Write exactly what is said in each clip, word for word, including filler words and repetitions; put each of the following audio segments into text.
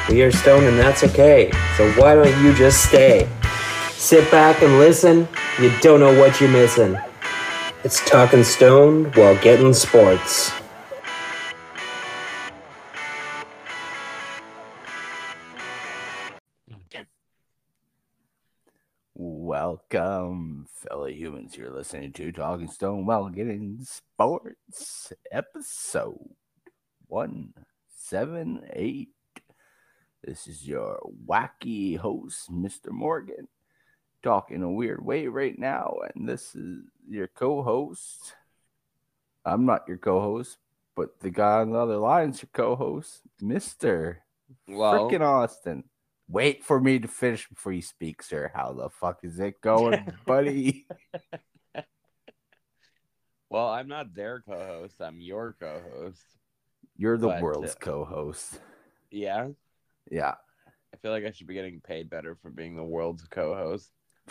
Well, you're stoned and that's okay. So why don't you just stay? Sit back and listen. You don't know what you're missing. It's Talking Stoned while getting sports. Welcome, fellow humans. You're listening to Talking Stone while getting sports, episode one seventy-eight. This is your wacky host, Mister Morgan, talking a weird way right now. And this is your co host. I'm not your co host, but the guy on the other line's your co host, Mister Well, Freaking Austin. Wait for me to finish before you speak, sir. How the fuck is it going, buddy? well, I'm not their co-host. I'm your co-host. You're the But, world's uh, co-host. Yeah, Yeah. I feel like I should be getting paid better for being the world's co-host.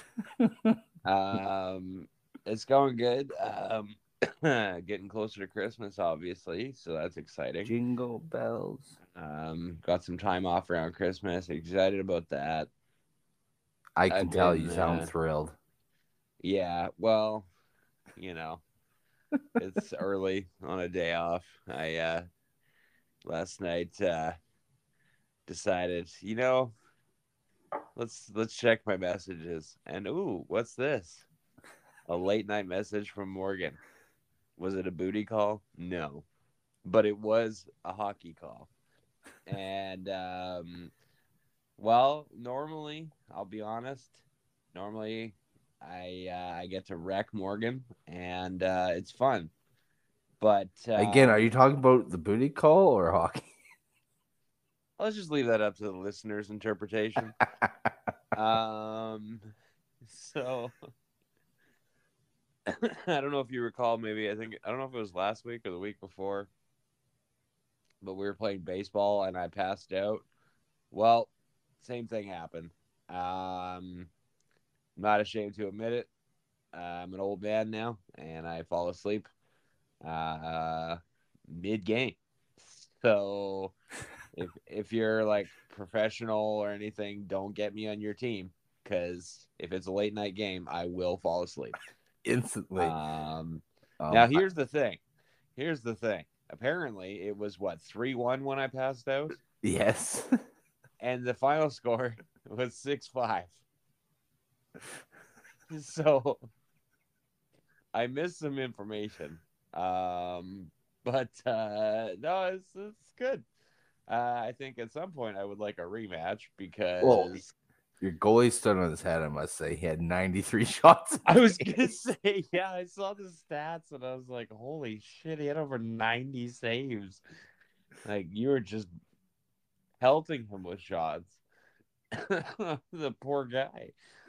um, it's going good. Um, getting closer to Christmas, obviously, so that's exciting. Jingle bells. Um, got some time off around Christmas. Excited about that. I can I've tell been, you sound uh, thrilled. Yeah, well, you know, it's early on a day off. I uh last night uh decided, you know, let's let's check my messages. And ooh, what's this? A late night message from Morgan. Was it a booty call? No. But it was a hockey call. And um well, normally, I'll be honest, normally I uh, I get to wreck Morgan and uh it's fun. But um, Again, are you talking about the booty call or hockey? let's just leave that up to the listener's interpretation. um, so I don't know if you recall. Maybe I think I don't know if it was last week or the week before, but we were playing baseball and I passed out. Well, same thing happened. Um, I'm not ashamed to admit it. Uh, I'm an old man now, and I fall asleep uh, mid game. So if if you're like professional or anything, don't get me on your team because if it's a late night game, I will fall asleep Instantly. Um, Um, now here's the thing. Here's the thing. Apparently, it was what three one when I passed out, yes. and the final score was six five. So I missed some information. Um, but uh, no, it's it's good. Uh, I think at some point I would like a rematch because Well, your goalie stood on his head, I must say. He had ninety-three shots. I was gonna say, yeah, I saw the stats and I was like, holy shit, he had over ninety saves. Like you were just pelting him with shots. The poor guy.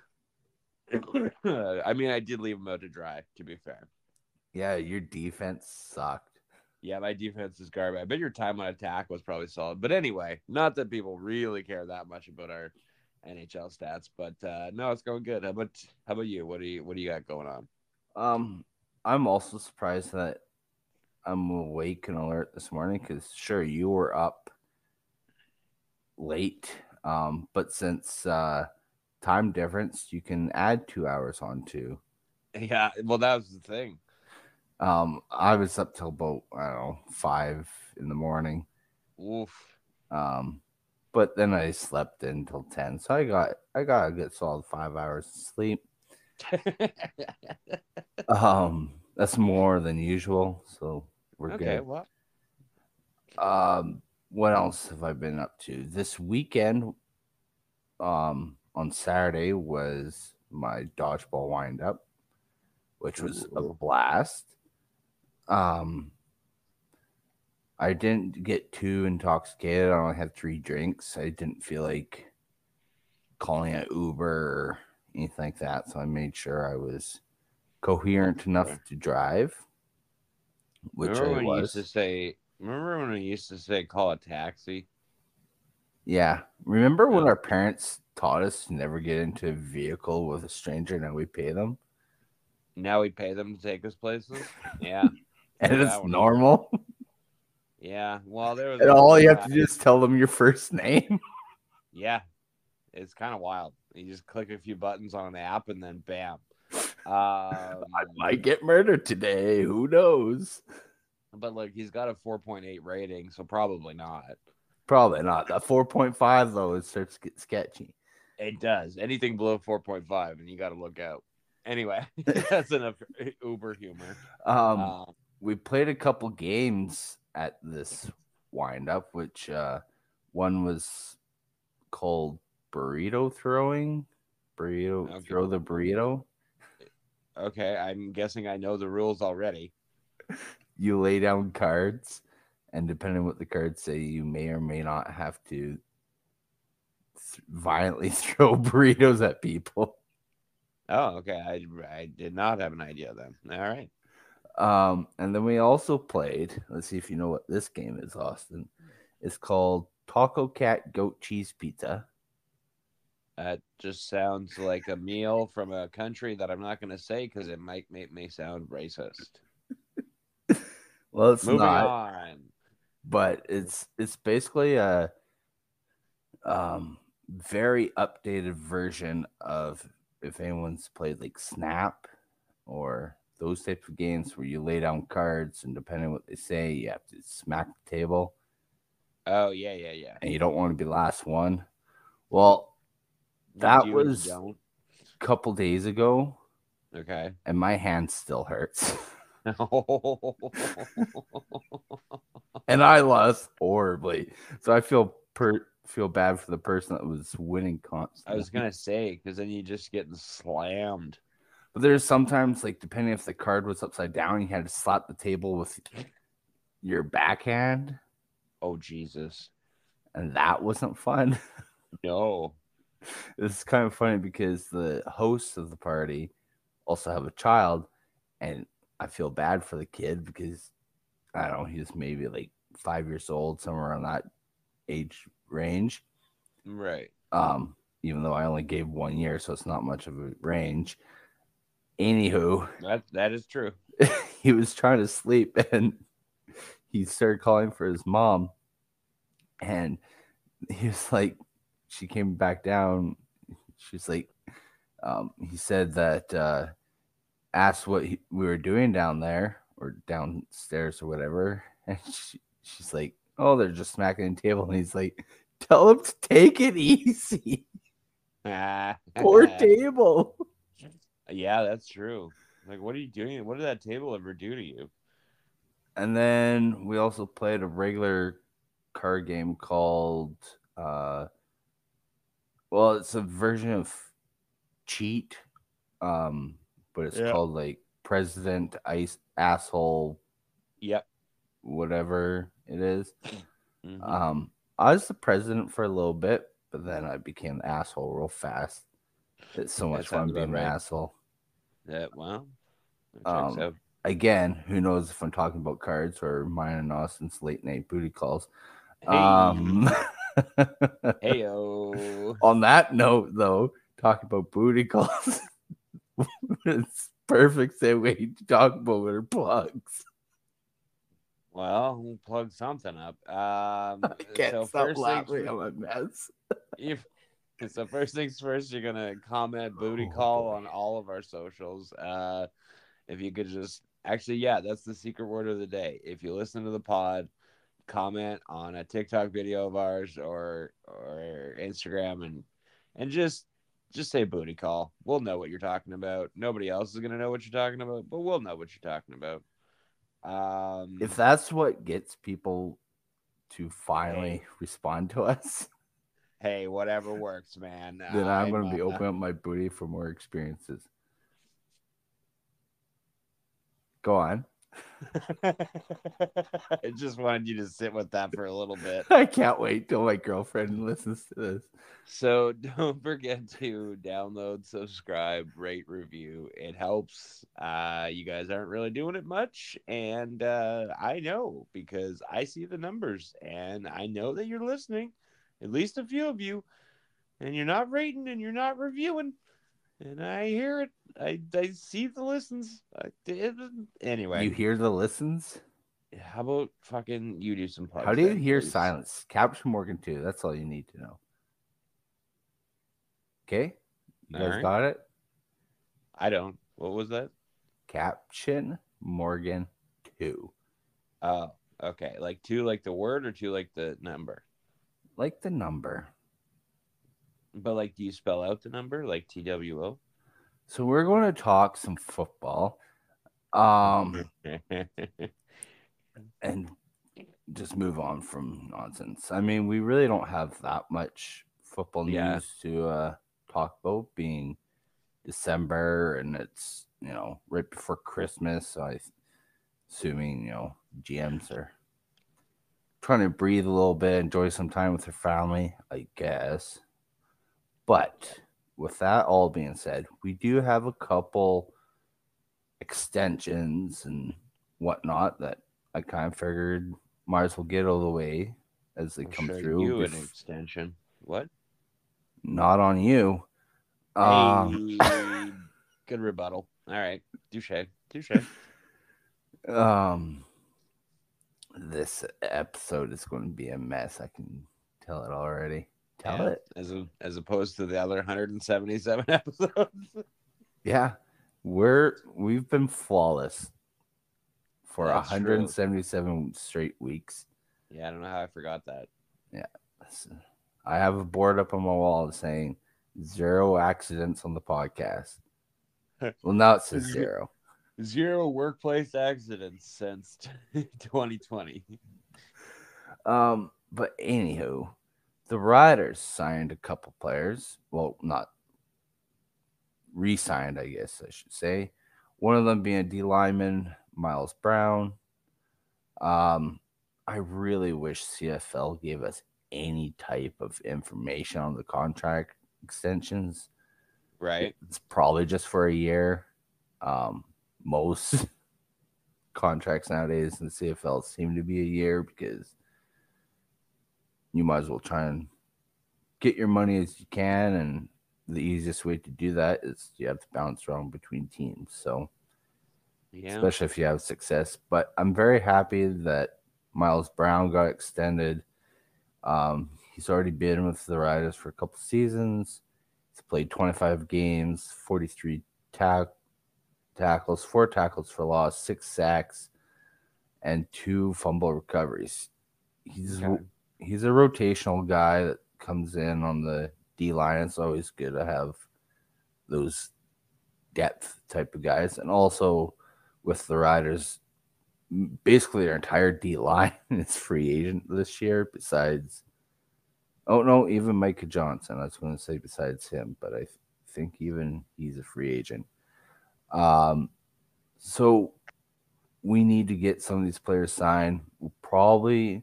I mean, I did leave him out to dry, to be fair. Yeah, your defense sucked. Yeah, my defense is garbage. I bet your time on attack was probably solid. But anyway, not that people really care that much about our N H L stats, but uh, no, it's going good. How about how about you? What do you what do you got going on? Um, I'm also surprised that I'm awake and alert this morning because sure you were up late, um, but since uh, time difference, you can add two hours onto. Yeah, well, that was the thing. Um, I was up till about I don't know five in the morning. Oof. Um, but then I slept until ten, so I got I got a good solid five hours of sleep. um, that's more than usual, so we're okay, good. what? Um, what else have I been up to this weekend? Um, on Saturday was my dodgeball wind up, which was a blast. Um, I didn't get too intoxicated. I only had three drinks. I didn't feel like calling an Uber or anything like that, so I made sure I was coherent enough to drive, which remember I when was. you used to say? Remember when we used to say call a taxi? Yeah. Remember when Yeah. our parents taught us to never get into a vehicle with a stranger? Now we pay them. Now we pay them to take us places. Yeah, And figured it's that one normal. Yeah, well, there was And a all you have time- to do is tell them your first name. Yeah, it's kind of wild. You just click a few buttons on an app and then bam. Um, I might get murdered today. Who knows? but look, he's got a four point eight rating, so probably not. Probably not. That four point five, though, it starts to get sketchy. It does. Anything below four point five, and you got to look out. Anyway, that's enough Uber humor. Um, Um, we played a couple games at this wind up, which uh, one was called burrito throwing. Burrito, Okay. throw the burrito. okay, I'm guessing I know the rules already. You lay down cards, and depending on what the cards say, you may or may not have to th- violently throw burritos at people. Oh, okay. I, I did not have an idea then. All right. Um, and then we also played. Let's see if you know what this game is, Austin. It's called Taco Cat Goat Cheese Pizza. That just sounds like a meal from a country that I'm not going to say because it might make me sound racist. Well, it's Moving not, on. but it's it's basically a um very updated version of if anyone's played like Snap or those types of games where you lay down cards and depending on what they say, you have to smack the table. Oh, yeah, yeah, yeah. And you don't want to be last one. Well, You that do and you was don't. a couple days ago, Okay. and my hand still hurts. And I lost horribly. So I feel per feel bad for the person that was winning constantly. I was going to say, because then you just getting slammed. But there's sometimes, like, depending if the card was upside down, you had to slap the table with your backhand. Oh, Jesus. And that wasn't fun. No. It's kind of funny because the hosts of the party also have a child, and I feel bad for the kid because, I don't know, he's maybe like five years old, somewhere around that age range. Right. Um, even though I only gave one year, so it's not much of a range. Anywho, That, that is true. he was trying to sleep, and he started calling for his mom, and he was like, she came back down. She's like, um, he said that, uh, asked what he, we were doing down there or downstairs or whatever. And she, she's like, oh, they're just smacking the table. And he's like, tell them to take it easy. Poor table. Yeah, that's true. Like, what are you doing? What did that table ever do to you? And then we also played a regular card game called, uh, well, it's a version of Cheat, um, but it's Yeah. called like President Ice Asshole. Yep. Whatever it is. Mm-hmm. Um, I was the president for a little bit, but then I became the asshole real fast. It's so much fun being an asshole. Yeah, well, that Um, checks out. Again, who knows if I'm talking about cards or mine and Austin's late night booty calls. Hey. Um, Heyo. On that note, though, talking about booty calls, it's perfect segue to talk about our plugs. Well, we'll plug something up. Um, I can't so stop first laughing things, at my mess. if, so first things first, you're gonna comment booty Oh, call boy. on all of our socials. Uh, if you could just actually, yeah, that's the secret word of the day. If you listen to the pod, comment on a TikTok video of ours or or Instagram and and just just say booty call. We'll know what you're talking about. Nobody else is gonna know what you're talking about, but we'll know what you're talking about. Um, If that's what gets people to finally Hey. respond to us, hey, whatever works, man. then I'm going to be uh, opening up my booty for more experiences. Go on. I just wanted you to sit with that for a little bit. I can't wait till my girlfriend listens to this. So don't forget to download, subscribe, rate, review. It helps. Uh, you guys aren't really doing it much, and uh, I know because I see the numbers, and I know that you're listening, at least a few of you, and you're not rating and you're not reviewing, and I hear it. I I see the listens. I did anyway. You hear the listens? How about fucking you do some plugs? How do you then, hear please? silence? Capture Morgan too. That's all you need to know. Okay, you All guys right. got it. I don't. What was that? Captain Morgan two, Oh, okay. Like two, like the word, or two, like the number. like the number. But like, do you spell out the number like T W O? So we're going to talk some football, um, and just move on from nonsense. I mean, we really don't have that much football Yeah. news to uh, talk about, being December and it's, you know, right before Christmas. So I, assuming, you know, G Ms are trying to breathe a little bit, enjoy some time with their family, I guess. But with that all being said, we do have a couple extensions and whatnot that I kind of figured might as well get out of the way as they I'll come show through. you an bef- extension. What? Not on you. Um, Hey, good rebuttal. All right, touche, touche. um, this episode is going to be a mess. I can tell it already. Tell Yeah, it. as a, as opposed to the other one hundred seventy-seven episodes. Yeah, we're we've been flawless for That's true. one hundred seventy-seven straight weeks. Yeah, I don't know how I forgot that. Yeah, I have a board up on my wall saying zero accidents on the podcast. Well, now it says zero. Zero workplace accidents since twenty twenty. Um, but anywho, the Riders signed a couple players. Well, not re-signed, I guess I should say. One of them being a D lineman, Miles Brown. Um, I really wish C F L gave us any type of information on the contract extensions. Right. It's probably just for a year. Um, most contracts nowadays in the C F L seem to be a year because you might as well try and get your money as you can, and the easiest way to do that is you have to bounce around between teams. So, Yeah. especially if you have success. But I'm very happy that Miles Brown got extended. Um, he's already been with the Riders for a couple seasons. He's played twenty-five games, forty-three tack- tackles, four tackles for loss, six sacks, and two fumble recoveries. He's Okay. he's a rotational guy that comes in on the D line. It's always good to have those depth type of guys, and also with the Riders, basically their entire D line is free agent this year. Besides, oh no, even Micah Johnson. I was going to say besides him, but I th- think even he's a free agent. Um, so we need to get some of these players signed. We'll probably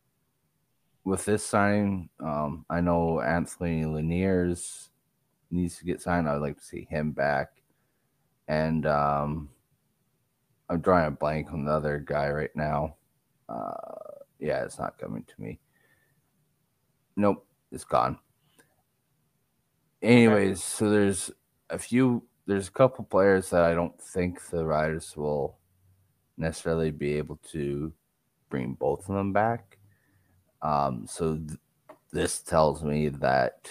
with this signing, um, I know Anthony Laniers needs to get signed. I'd like to see him back. And um, I'm drawing a blank on the other guy right now. Uh, yeah, it's not coming to me. Nope, it's gone. Anyways, okay. So there's a few, there's a couple players that I don't think the Riders will necessarily be able to bring both of them back. Um, so th- this tells me that,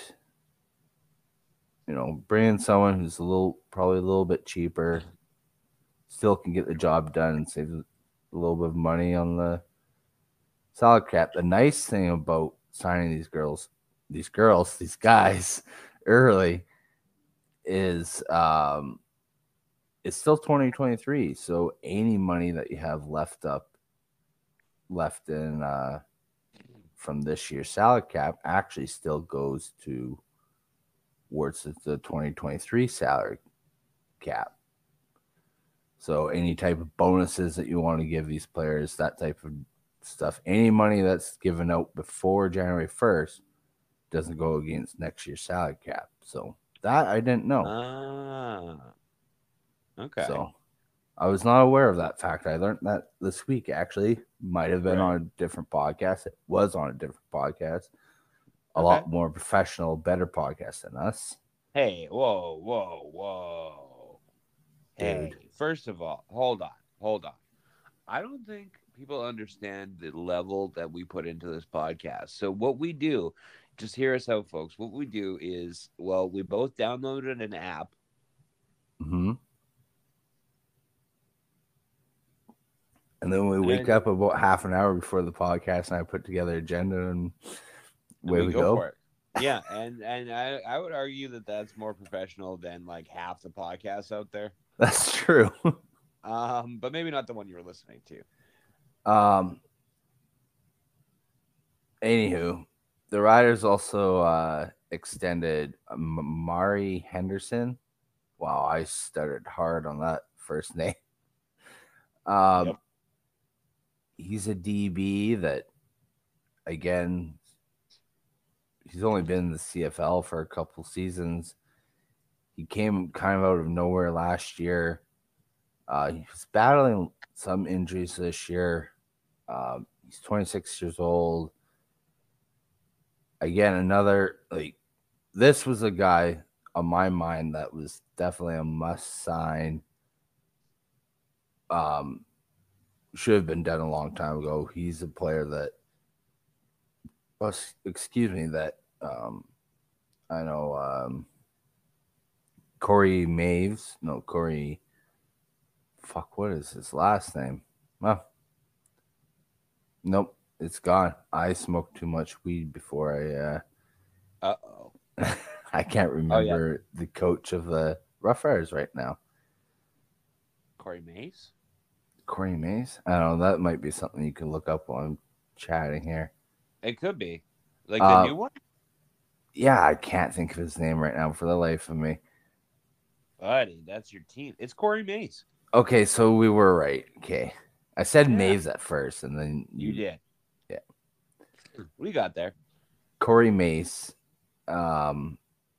you know, bringing someone who's a little, probably a little bit cheaper, still can get the job done and save a little bit of money on the salary cap. The nice thing about signing these girls, these girls, these guys early is um, it's still twenty twenty-three. So any money that you have left up, left in uh, from this year's salary cap actually still goes to towards the twenty twenty-three salary cap. So any type of bonuses that you want to give these players, that type of stuff, any money that's given out before January first doesn't go against next year's salary cap. So that I didn't know. Ah, okay. So I was not aware of that fact. I learned that this week, actually. Might have been right. on a different podcast. It was on a different podcast. A okay. lot more professional, better podcast than us. Hey, whoa, whoa, whoa. Hey, Dude. First of all, hold on, hold on. I don't think people understand the level that we put into this podcast. So what we do just hear us out, folks. What we do is, well, we both downloaded an app. Mm-hmm. And then we wake And- up about half an hour before the podcast, and I put together agenda, and away we we go, go. for it. Yeah, and and I, I would argue that that's more professional than like half the podcasts out there. That's true. Um, but maybe not the one you were listening to. Um. Anywho, the Riders also uh, extended Mari Henderson. Wow, I stuttered hard on that first name. Um, Yep. He's a D B that, again, he's only been in the C F L for a couple seasons. He came kind of out of nowhere last year. Uh, he was battling some injuries this year. Um, he's twenty-six years old. Again, another, like, this was a guy on my mind that was definitely a must sign. Um, should have been done a long time ago. He's a player that, well, excuse me, that um, I know um, Corey Maves, no, Corey, fuck, what is his last name? Well, nope, it's gone. I smoked too much weed before I, uh, Uh-oh. I can't remember the coach of the Rough Riders right now. Corey Mays? Corey Mays? I don't know. That might be something you can look up while I'm chatting here. It could be. Like the Uh, new one? Yeah, I can't think of his name right now for the life of me. Buddy, that's your team. It's Corey Mays. Okay, so we were right. Okay. I said Yeah. Maves at first, and then You did. Yeah. We got there. Corey Mace. Um,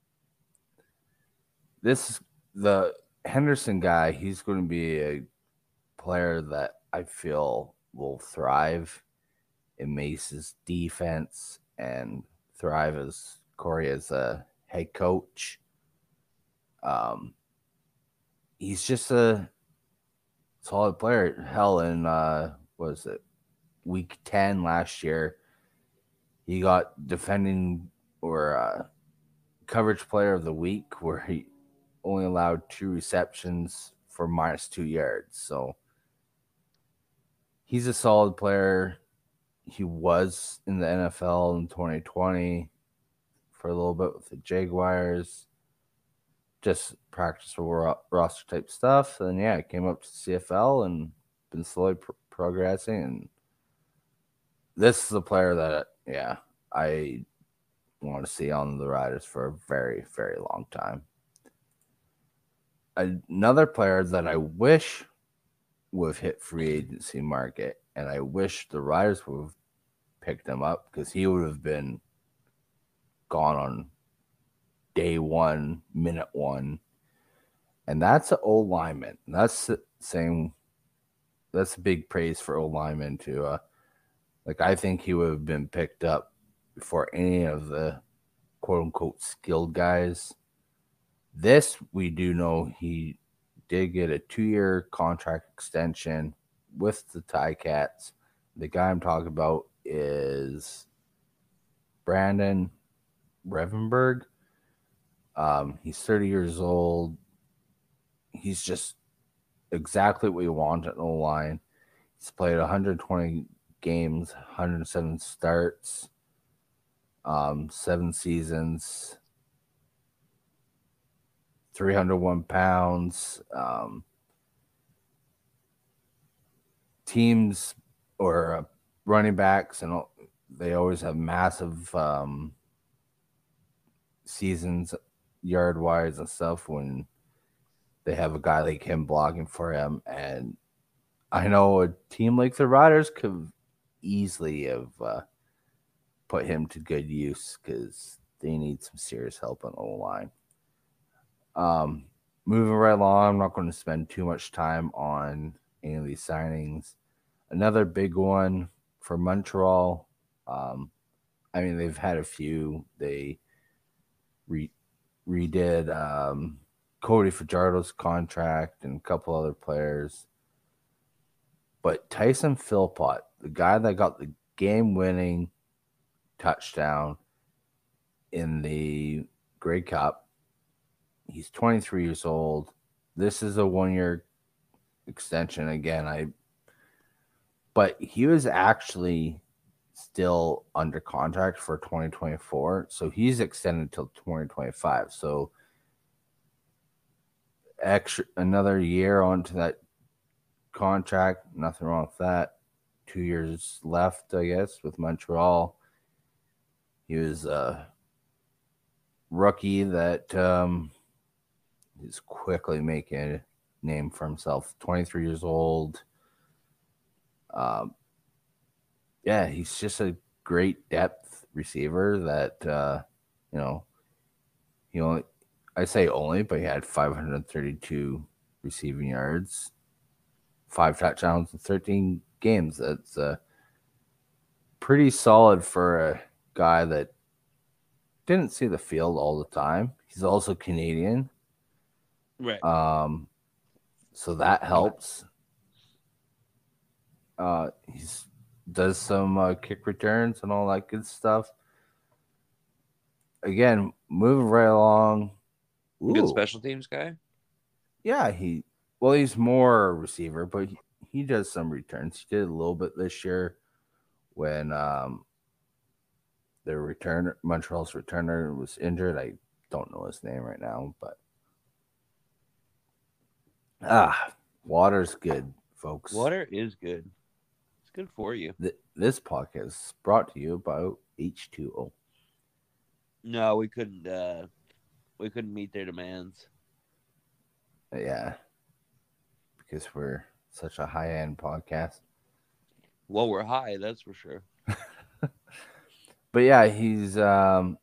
this the Henderson guy. He's going to be a player that I feel will thrive in Mace's defense and thrive as Corey as a head coach. Um, he's just a solid player. Hell, in uh, what was it, week ten last year, he got defending or uh, coverage player of the week, where he only allowed two receptions for minus two yards. So he's a solid player. He was in the N F L in twenty twenty for a little bit with the Jaguars. Just practice for roster type stuff. And yeah, came up to C F L and been slowly pr- progressing. And this is a player that, yeah, I want to see on the Riders for a very, very long time. Another player that I wish would have hit free agency market, and I wish the Riders would have picked him up, because he would have been gone on day one, minute one. And that's an old lineman. That's saying that's big praise for old lineman too. Uh, like, I think he would have been picked up before any of the quote unquote skilled guys. This, we do know he did get a two-year contract extension with the Ticats. The guy I'm talking about is Brandon Revenberg. Um, he's thirty years old. He's just exactly what we want at the line. He's played one hundred twenty games, one hundred seven starts, um, seven seasons, three hundred one pounds. Um, teams or uh, running backs, and they always have massive um, seasons yard wise and stuff when they have a guy like him blocking for him. And I know a team like the Riders could easily have uh, put him to good use, because they need some serious help on the line. Um, moving right along, I'm not going to spend too much time on any of these signings. Another big one for Montreal. Um, I mean, they've had a few. They re- redid um, Cody Fajardo's contract and a couple other players. But Tyson Philpott, the guy that got the game-winning touchdown in the Grey Cup. He's twenty-three years old. This is a one-year extension again. I, but he was actually still under contract for twenty twenty-four, so he's extended till twenty twenty-five. So extra another year onto that contract. Nothing wrong with that. Two years left, I guess, with Montreal. He was a rookie that um, is quickly making a name for himself. twenty-three years old. Um, yeah, he's just a great depth receiver that, uh, you know, he only, I say only, but he had five hundred thirty-two receiving yards, five touchdowns in thirteen games. That's uh, pretty solid for a guy that didn't see the field all the time. He's also Canadian. Right. Um, so that helps. Uh, he's does some uh, kick returns and all that good stuff. Again, moving right along. Good Ooh. special teams guy. Yeah, he well, he's more a receiver, but he, he does some returns. He did a little bit this year when um the returner Montreal's returner was injured. I don't know his name right now, but ah, water's good, folks. Water is good. It's good for you. Th- this podcast is brought to you by H two O. No, we couldn't. Uh, we couldn't meet their demands. Yeah, because we're such a high-end podcast. Well, we're high, that's for sure. But yeah, he's um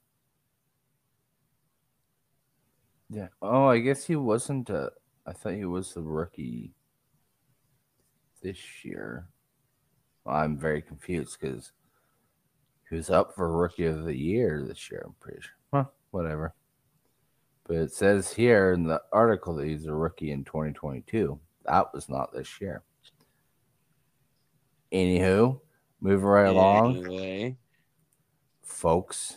yeah. Oh, I guess he wasn't a I thought he was a rookie this year. Well, I'm very confused because he was up for rookie of the year this year, I'm pretty sure. Huh, whatever. But it says here in the article that he's a rookie in twenty twenty-two. That was not this year. Anywho, moving right along. Anyway. Folks,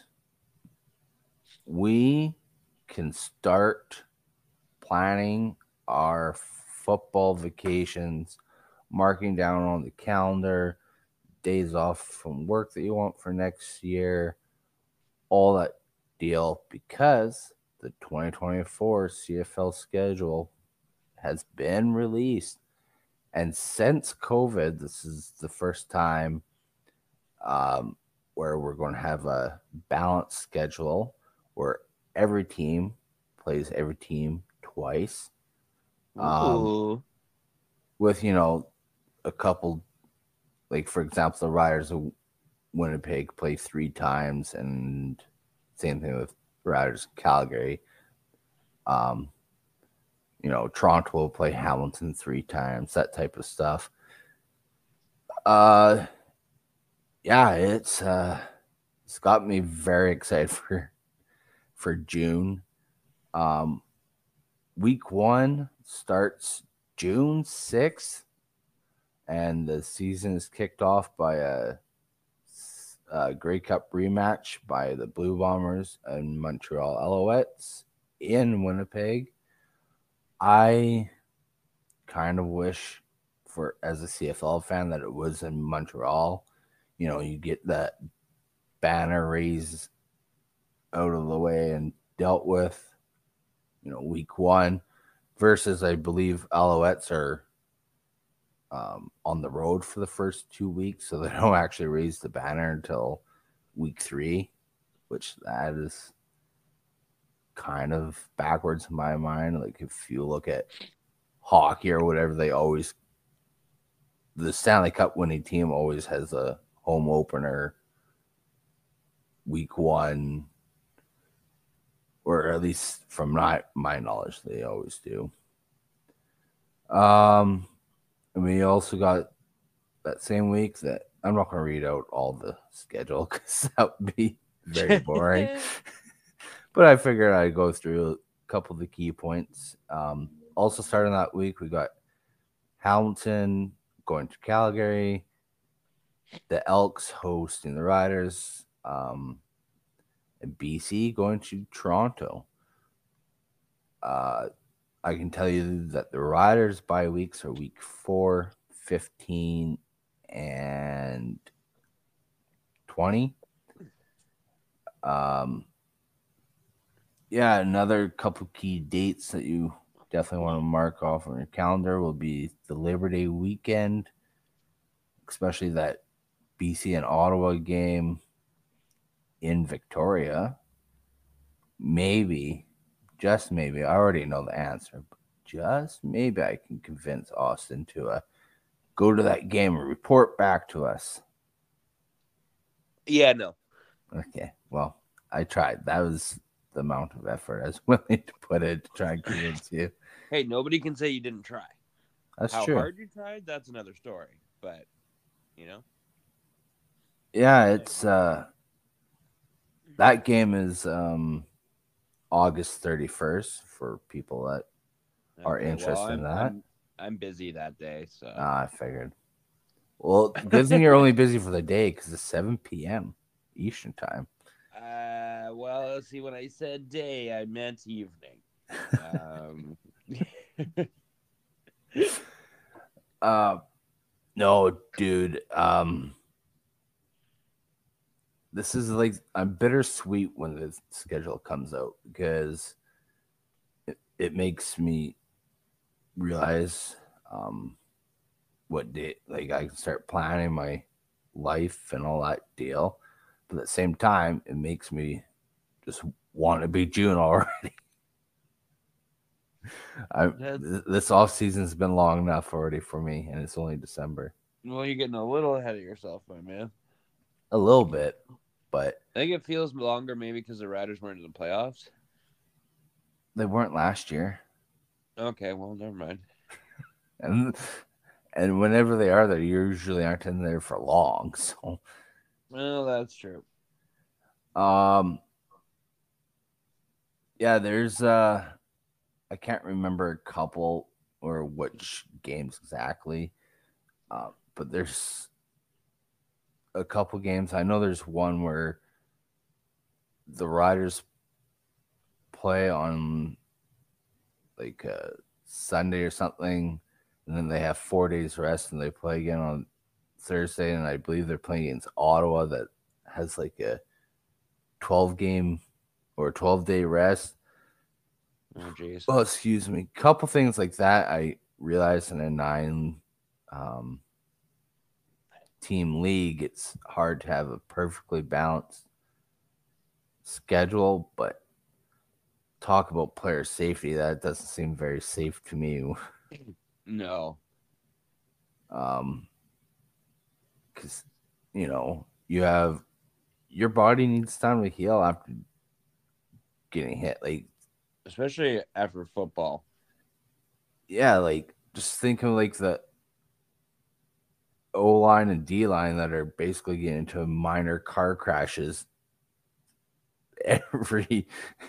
we can start planning our football vacations, marking down on the calendar, days off from work that you want for next year, all that deal, because the twenty twenty-four C F L schedule has been released. And since COVID, this is the first time um, where we're going to have a balanced schedule where every team plays every team twice. Um, with, you know, a couple, like, for example, the Riders of Winnipeg play three times, and same thing with Riders of Calgary. Um, you know, Toronto will play Hamilton three times, that type of stuff. Uh, yeah, it's uh, it's got me very excited for for June. Um, week one starts June sixth, and the season is kicked off by a, a Grey Cup rematch by the Blue Bombers and Montreal Alouettes in Winnipeg. I kind of wish, for as a C F L fan, that it was in Montreal. You know, you get that banner raised out of the way and dealt with, you know, week one, versus I believe Alouettes are um, on the road for the first two weeks, so they don't actually raise the banner until week three, which that is kind of backwards in my mind. Like, if you look at hockey or whatever, they always, the Stanley Cup winning team always has a home opener week one, or at least from my, my knowledge, they always do. Um, and we also got that same week that I'm not going to read out all the schedule because that would be very boring. But I figured I'd go through a couple of the key points. Um, also starting that week, we got Hamilton going to Calgary, the Elks hosting the Riders, um, B C going to Toronto. Uh, I can tell you that the Riders' bye weeks are week four, fifteen, and twenty. Um, yeah, another couple key dates that you definitely want to mark off on your calendar will be the Labor Day weekend, especially that B C and Ottawa game in Victoria. Maybe, just maybe, I already know the answer, but just maybe I can convince Austin to uh, go to that game and report back to us. Yeah, no. Okay, well, I tried. That was the amount of effort I was willing to put in to try and convince you. Hey, nobody can say you didn't try. That's How true. hard you tried, that's another story. But, you know. Yeah, it's uh that game is um August thirty-first for people that are Okay, well, interested I'm, in that. I'm, I'm busy that day, so. Ah, I figured. Well, good thing you're only busy for the day because it's seven p.m. Eastern time. Uh, well, see, when I said day, I meant evening. Um, uh, no, dude. Um, this is like I'm bittersweet when the schedule comes out because it, it makes me realize um what day like I can start planning my life and all that deal. But at the same time, it makes me just want to be June already. I this off season's been long enough already for me, and it's only December. Well, you're getting a little ahead of yourself, my man. A little bit, but I think it feels longer maybe because the Riders weren't in the playoffs. they weren't last year. Okay, well, never mind. And and whenever they are, they usually aren't in there for long. So, well, that's true. Um, yeah, there's uh, I can't remember a couple or which games exactly, uh, but there's a couple games. I know there's one where the Riders play on like uh, Sunday or something, and then they have four days rest, and they play again on Thursday, and I believe they're playing against Ottawa that has like a twelve game or twelve day rest. Oh, jeez. Oh, excuse me. Couple things like that I realized in a nine um, team league, it's hard to have a perfectly balanced schedule, but talk about player safety, that doesn't seem very safe to me. No. Um, because, you know, you have your body needs time to heal after getting hit. Like, especially after football. Yeah, like just think of like the O line and D line that are basically getting into minor car crashes every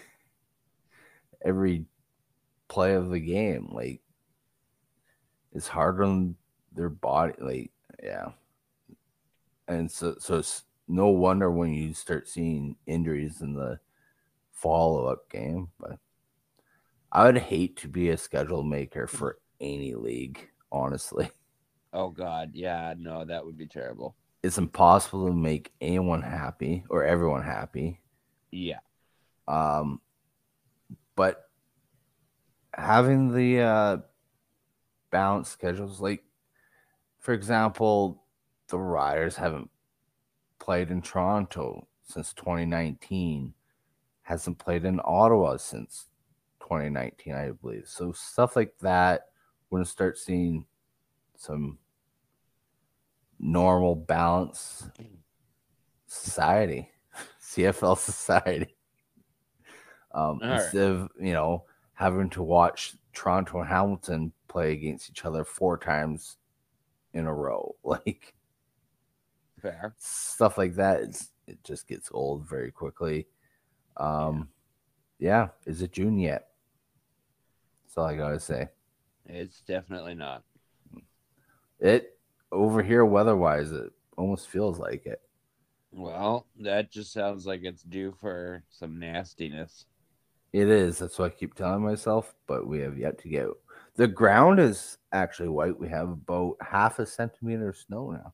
every play of the game. Like it's hard on their body. Like yeah, and so so it's no wonder when you start seeing injuries in the follow up game. But I would hate to be a schedule maker for any league, honestly. Oh God, yeah, no, that would be terrible. It's impossible to make anyone happy or everyone happy. Yeah. Um, but having the uh, balanced schedules, like for example, the Riders haven't played in Toronto since twenty nineteen, hasn't played in Ottawa since twenty nineteen, I believe. So stuff like that, we're gonna start seeing some normal balance society, C F L society. Um, instead right. of, you know, having to watch Toronto and Hamilton play against each other four times in a row, like fair stuff like that, it's, it just gets old very quickly. Um, yeah. yeah, is it June yet? That's all I gotta say. It's definitely not. It over here, weather-wise, it almost feels like it. Well, that just sounds like it's due for some nastiness. It is. That's what I keep telling myself, but we have yet to get. The ground is actually white. We have about half a centimeter of snow now.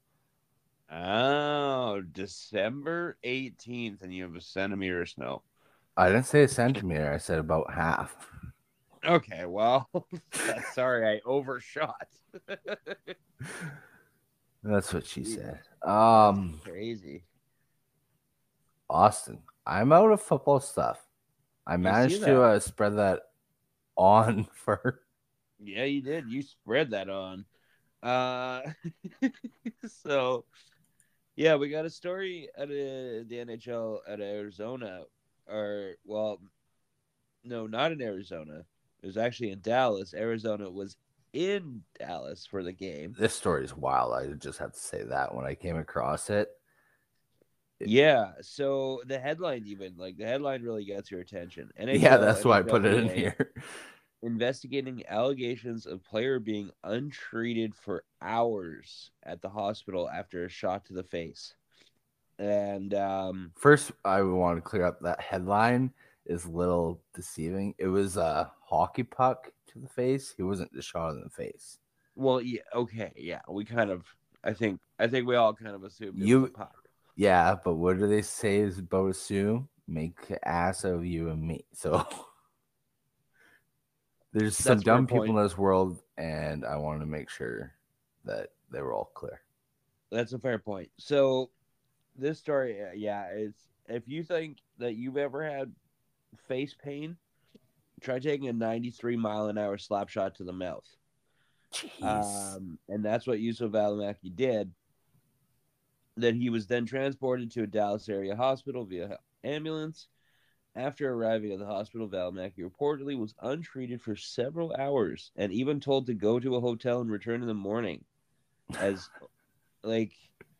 Oh, December eighteenth, and you have a centimeter of snow. I didn't say a centimeter. I said about half. Okay, well, sorry, I overshot. That's what she Jeez, said. that's Um, crazy. Austin, I'm out of football stuff. I I see managed that. to uh, spread that on for. Yeah, you did. You spread that on. Uh, so yeah, we got a story at a, the N H L at Arizona, or well, no, not in Arizona. It was actually in Dallas. Arizona was in Dallas for the game. This story is wild. I just have to say that when I came across it. Yeah, so the headline even like the headline really gets your attention. N H L, Yeah, that's why I put it in N H L P A here. investigating allegations of player being untreated for hours at the hospital after a shot to the face. And um First, I want to clear up that headline is a little deceiving. It was a hockey puck to the face. He wasn't just shot in the face. well, yeah, okay, yeah, we kind of I think I think we all kind of assumed it You, was a puck. yeah, but what do they say is about assume? Make an ass of you and me. So there's some That's a fair dumb people point. in this world, and I wanted to make sure that they were all clear. That's a fair point. So this story, uh, yeah, it's if you think that you've ever had face pain, try taking a ninety-three mile an hour slap shot to the mouth. Jeez. Um, and that's what Yusuf Valimaki did. That he was then transported to a Dallas area hospital via ambulance. After arriving at the hospital, Valimaki reportedly was untreated for several hours and even told to go to a hotel and return in the morning. As like,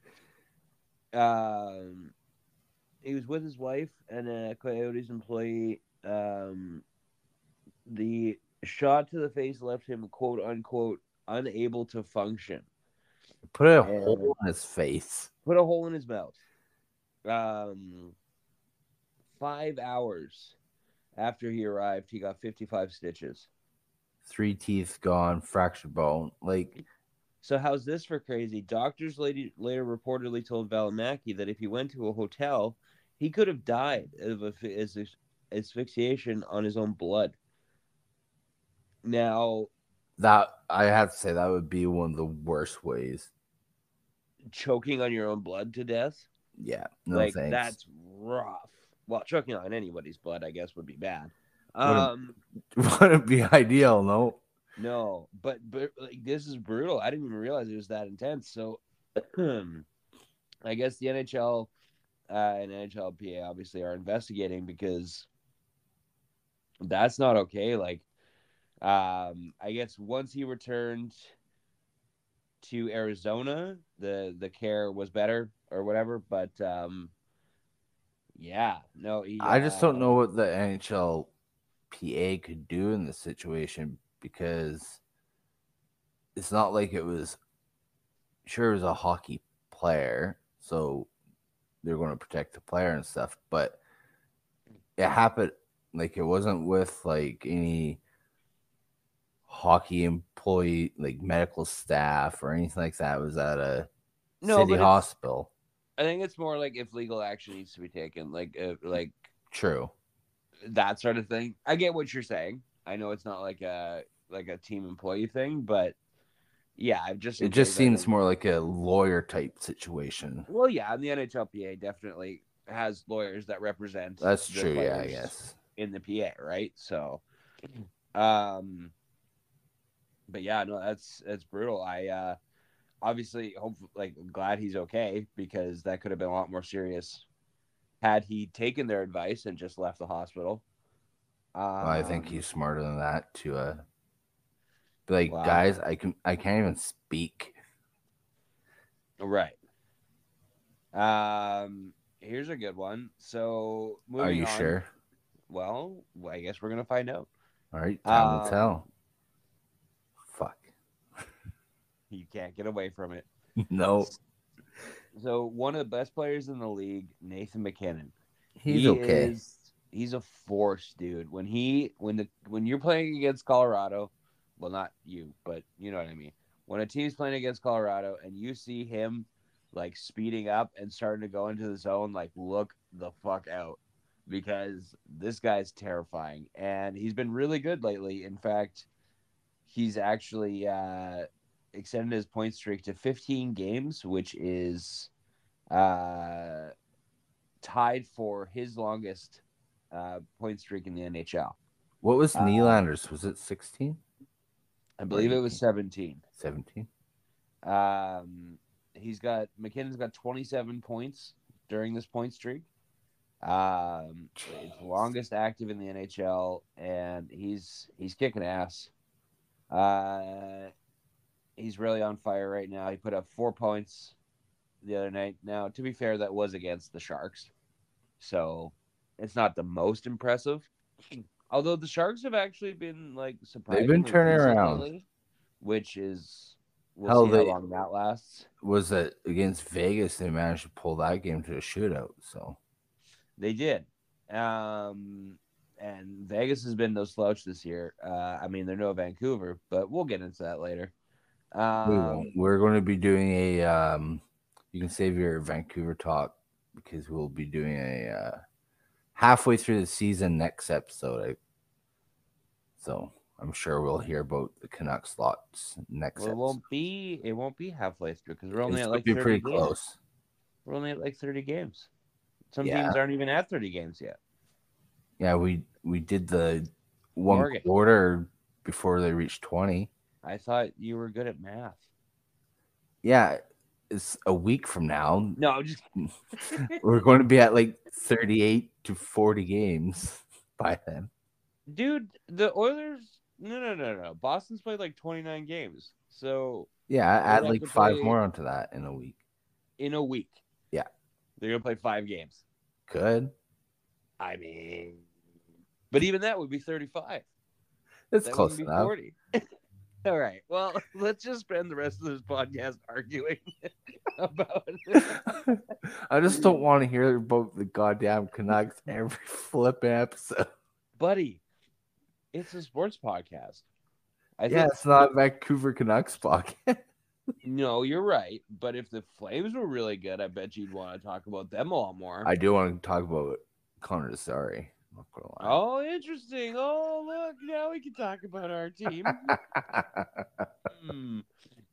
um, he was with his wife and a Coyotes employee. Um, the shot to the face left him quote unquote unable to function Put a and hole in his face. put a hole in his mouth. Um, five hours after he arrived, he got fifty-five stitches. Three teeth gone, fractured bone. Like, So how's this for crazy? Doctors later, later reportedly told Valimaki that if he went to a hotel, he could have died of asphyxiation on his own blood. Now, that I have to say that would be one of the worst ways. choking on your own blood to death, Yeah, no like thanks. that's rough. Well, choking on anybody's blood, I guess, would be bad. Wouldn't, Um, wouldn't be ideal, no. no, but but like this is brutal. I didn't even realize it was that intense. So, I guess the N H L uh, and N H L P A obviously are investigating because that's not okay. Like, um, I guess once he returned to Arizona, the the care was better or whatever. But um, yeah, no, he, I just don't uh, know what the N H L P A could do in this situation because it's not like it was. Sure, it was a hockey player, so they're going to protect the player and stuff, but it happened like it wasn't with like any hockey employee, like medical staff or anything like that. It was at a no, city but it's, hospital. I think it's more like if legal action needs to be taken, like uh, like True. that sort of thing. I get what you're saying. I know it's not like a like a team employee thing, but yeah, I've just It just seems more like a lawyer type situation. Well, yeah, and the N H L P A definitely has lawyers that represent That's the true, yeah, I players guess. in the P A, right? So, um, but yeah, no, that's that's brutal. I uh, obviously hope like glad he's okay because that could have been a lot more serious had he taken their advice and just left the hospital. Um, Well, I think he's smarter than that to uh be like, wow. guys, I can I can't even speak. Right. Um, here's a good one. So, moving Are you on, sure? Well, I guess we're gonna find out. All right, time Um, will tell. Fuck. You can't get away from it. No. So one of the best players in the league, Nathan McKinnon. He's he okay. is he's a force, dude. When he when the when you're playing against Colorado, well, not you, but you know what I mean. When a team's playing against Colorado and you see him like speeding up and starting to go into the zone, like look the fuck out, because this guy's terrifying and he's been really good lately. In fact, he's actually uh, extended his point streak to fifteen games, which is uh, tied for his longest uh, point streak in the N H L. What was Uh, Nylander's? Was it sixteen? I believe it was seventeen. seventeen. Um, he's got McKinnon's got twenty-seven points during this point streak. Um, it's the longest active in the N H L, and he's he's kicking ass. Uh, he's really on fire right now. He put up four points the other night. Now, to be fair, that was against the Sharks, so it's not the most impressive. Although the Sharks have actually been like surprisingly They've been turning decent around. lately, which is we'll Hell, see they- how long that lasts. Was that against Vegas? They managed to pull that game to a shootout. So They did. Um, and Vegas has been no slouch this year. Uh, I mean, they're no Vancouver, but we'll get into that later. Um, we won't. We're going to be doing a. Um, you can save your Vancouver talk because we'll be doing a uh, halfway through the season next episode. I, so I'm sure we'll hear about the Canucks lots next. Well, it episode. won't be. It won't be halfway through because we're only It's at gonna like be thirty pretty games. close. We're only at like thirty games. Some Yeah. teams aren't even at thirty games yet. Yeah, we we did the one Morgan. quarter before they reached twenty. I thought you were good at math. Yeah, it's a week from now. No, I'm just We're going to be at like thirty-eight to forty games by then. dude. The Oilers. No, no, no, no. Boston's played like twenty-nine games. So Yeah, add have like to five play- more onto that in a week. in a week, Yeah. they're gonna play five games. Good. I mean, but even that would be thirty-five. It's That close wouldn't be enough. forty. All right. Well, let's just spend the rest of this podcast arguing about I just don't want to hear about the goddamn Canucks every flipping episode. buddy. It's a sports podcast. I Yeah, think it's not Vancouver Canucks podcast. no, you're right. But if the Flames were really good, I bet you'd want to talk about them a lot more. I do want to talk about Connor Desari. Not gonna lie. Oh, interesting. Oh, look, now we can talk about our team. Hmm.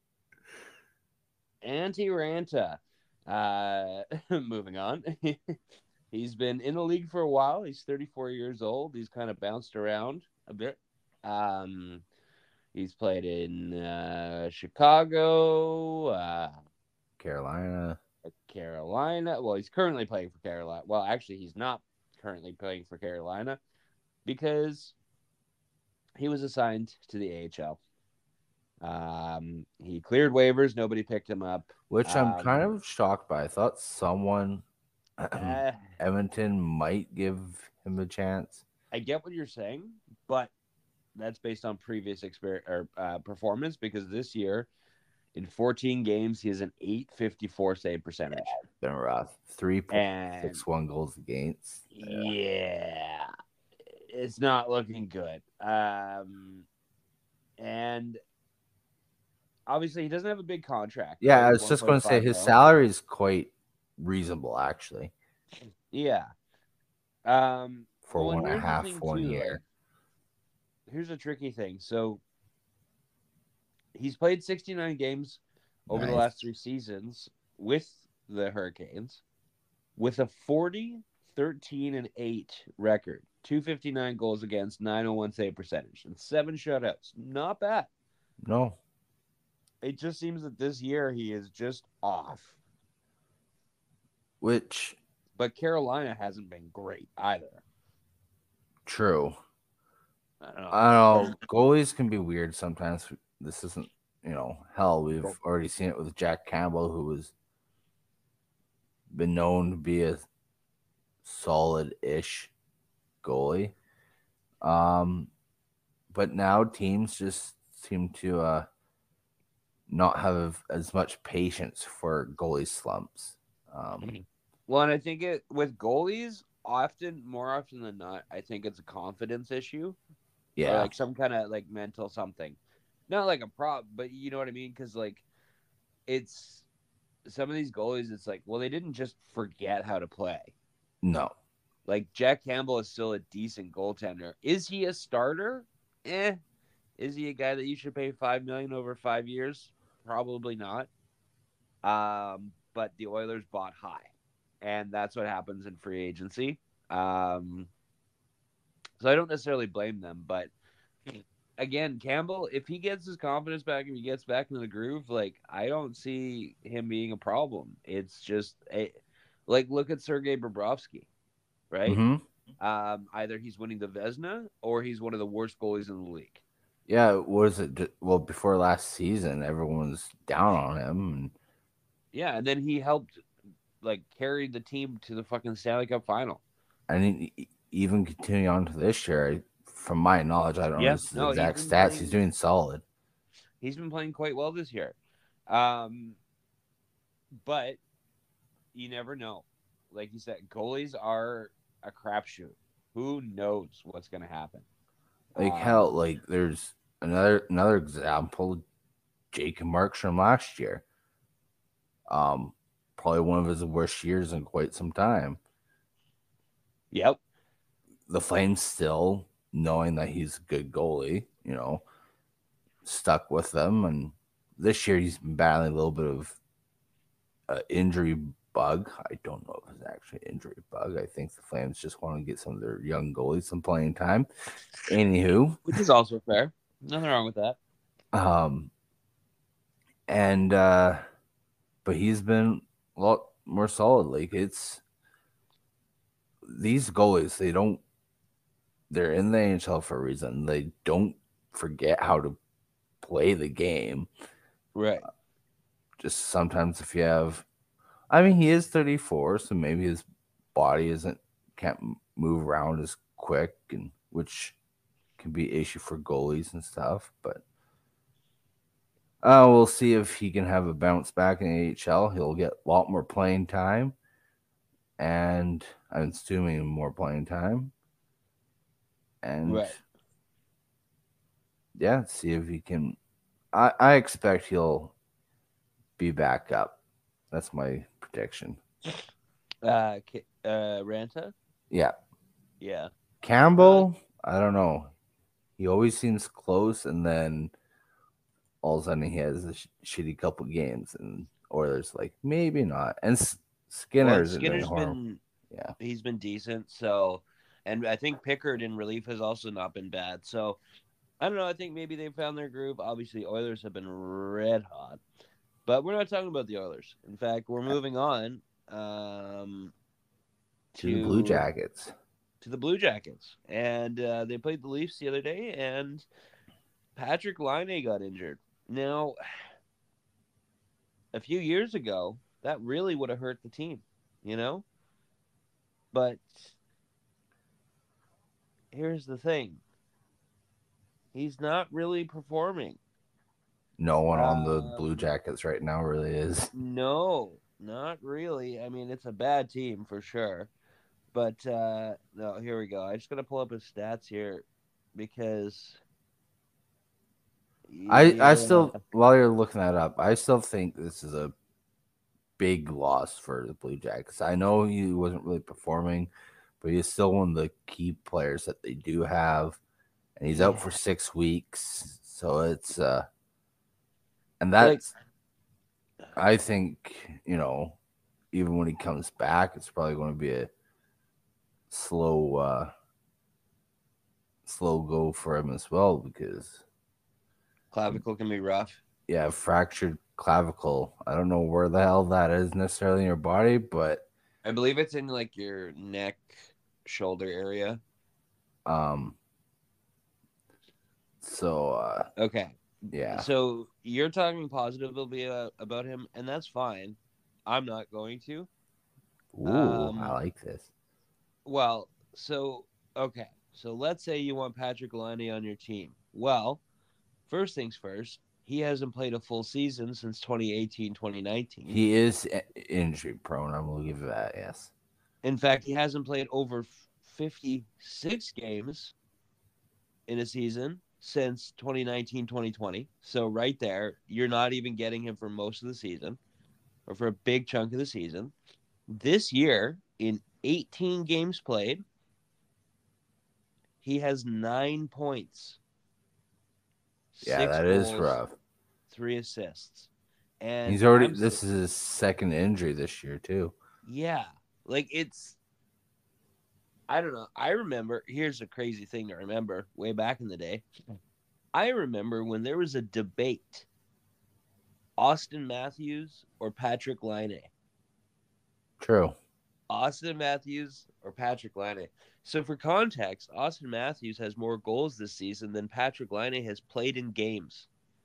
Antti Ranta. Uh, moving on. He's been in the league for a while. He's thirty-four years old. He's kind of bounced around a bit. Um, he's played in uh, Chicago, uh, Carolina. Carolina. Well, he's currently playing for Carolina. Well, actually, he's not currently playing for Carolina because he was assigned to the A H L. Um, he cleared waivers. Nobody picked him up. Which I'm Um, kind of shocked by. I thought someone, Uh, Edmonton, might give him a chance. I get what you're saying, but that's based on previous experience or uh, performance because this year, in fourteen games, he has an eight fifty-four save percentage. Been rough. Three point And six one goals against. yeah, it's not looking good. Um, and obviously, he doesn't have a big contract. Yeah, I right? was just going to say one point five his mil. salary is quite reasonable, actually, Yeah. Um, for well, and one and a here's the half, thing, one too, year. like, here's a tricky thing. So he's played sixty-nine games over the Nice. last three seasons with the Hurricanes with a forty, thirteen, and eight record. two fifty-nine goals against, nine oh one save percentage, and seven shutouts. Not bad. No, It just seems that this year he is just off. which But Carolina hasn't been great either. true. I don't know. I don't know. Goalies can be weird sometimes. This isn't, you know, hell. We've already seen it with Jack Campbell, who has been known to be a solid-ish goalie. Um, but now teams just seem to uh not have as much patience for goalie slumps. Um, Well, and I think it with goalies, often, more often than not, I think it's a confidence issue or yeah, like some kind of like mental something. Not like a prop, but you know what I mean? Because like it's some of these goalies, it's like, well, they didn't just forget how to play. no, Like Jack Campbell is still a decent goaltender. Is he a starter? Eh. Is he a guy that you should pay five million over five years? Probably not. Um, but the Oilers bought high, and that's what happens in free agency. Um, so I don't necessarily blame them, but again, Campbell, if he gets his confidence back, if he gets back into the groove, like I don't see him being a problem. It's just a, like look at Sergei Bobrovsky, right? hmm Um, either he's winning the Vezina or he's one of the worst goalies in the league. yeah. What was it? ju- Well, before last season, everyone was down on him, and Yeah, and then he helped like carry the team to the fucking Stanley Cup final. I mean, e- even continuing on to this year, I, from my knowledge, I don't know Yeah, his no, he's exact been stats. He's playing. doing solid. He's been playing quite well this year. Um, but you never know. Like you said, goalies are a crapshoot. Who knows what's going to happen? Like Um, hell, like there's another another example, Jacob Markstrom last year. Um, probably one of his worst years in quite some time. Yep. The Flames still, knowing that he's a good goalie, you know, stuck with them. And this year he's been battling a little bit of uh, injury bug. I don't know if it's actually an injury bug. I think the Flames just want to get some of their young goalies some playing time. Anywho, Which is also fair. Nothing wrong with that. um, and uh, but he's been a lot more solid. Like it's these goalies, they don't. They're in the N H L for a reason. They don't forget how to play the game. Right. Just sometimes if you have, I mean, he is thirty-four, so maybe his body isn't can't move around as quick, and which can be an issue for goalies and stuff. But uh, we'll see if he can have a bounce back in the A H L. He'll get a lot more playing time, and I'm assuming more playing time. And Right. yeah, see if he can. I, I expect he'll be back up. That's my prediction. Uh, uh, Ranta? Yeah. Yeah. Campbell, I don't know. He always seems close, and then all of a sudden he has a sh- shitty couple games, and Oilers like maybe not. And S- Well, Skinner and isn't doing Skinner's horrible. been Yeah, he's been decent. So, and I think Pickard in relief has also not been bad. So, I don't know. I think maybe they found their groove. Obviously, Oilers have been red hot, but we're not talking about the Oilers. In fact, we're moving on um, to the Blue to Jackets. to the Blue Jackets, and uh, they played the Leafs the other day, and Patrick Laine got injured. Now, a few years ago, that really would have hurt the team, you know. But here's the thing: he's not really performing. No one on the Blue Um, Jackets right now really is. no, not really. I mean, it's a bad team for sure. But uh, no, here we go. I just gotta pull up his stats here because I I yeah, still, while you're looking that up, I still think this is a big loss for the Blue Jackets. I know he wasn't really performing, but he's still one of the key players that they do have, and he's out for yeah. six weeks. So it's uh, and Like that's I think you know, even when he comes back, it's probably going to be a slow uh, slow go for him as well because clavicle can be rough. yeah, fractured clavicle. I don't know where the hell that is necessarily in your body, but I believe it's in like your neck, shoulder area. um, so uh, Okay. yeah. So you're talking positively about, about him, and that's fine. I'm not going to. Ooh, I Um, like this. well, so okay. So let's say you want Patrick Laine on your team. Well, first things first, he hasn't played a full season since twenty eighteen, twenty nineteen. He is injury prone. I will give you that, yes. In fact, he hasn't played over fifty-six games in a season since twenty nineteen, twenty twenty. So right there, you're not even getting him for most of the season or for a big chunk of the season. This year, in eighteen games played, he has nine points. Yeah, that goals, is rough. Three assists. And he's already, I'm, this is his second injury this year, too. Yeah. Like, it's, I don't know. I remember, here's a crazy thing to remember way back in the day. I remember when there was a debate, Austin Matthews or Patrick Laine. True. Austin Matthews or Patrick Laine. So for context, Austin Matthews has more goals this season than Patrick Laine has played in games.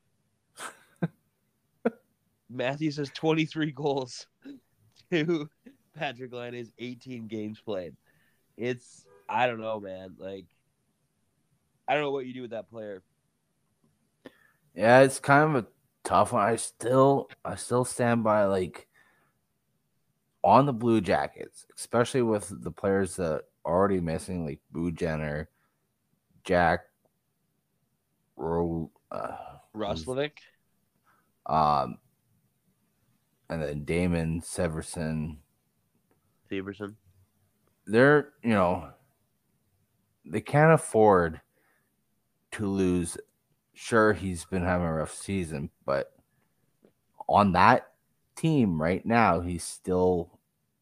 Matthews has twenty-three goals to Patrick Laine's eighteen games played. It's, I don't know, man. Like, I don't know what you do with that player. Yeah, it's kind of a tough one. I still, I still stand by, like, on the Blue Jackets, especially with the players that are already missing, like Boo Jenner, Jack, Ro, uh, Roslovic, um, and then Damon Severson, Severson. They're, you know, they can't afford to lose. Sure, he's been having a rough season, but on that team right now, he's still,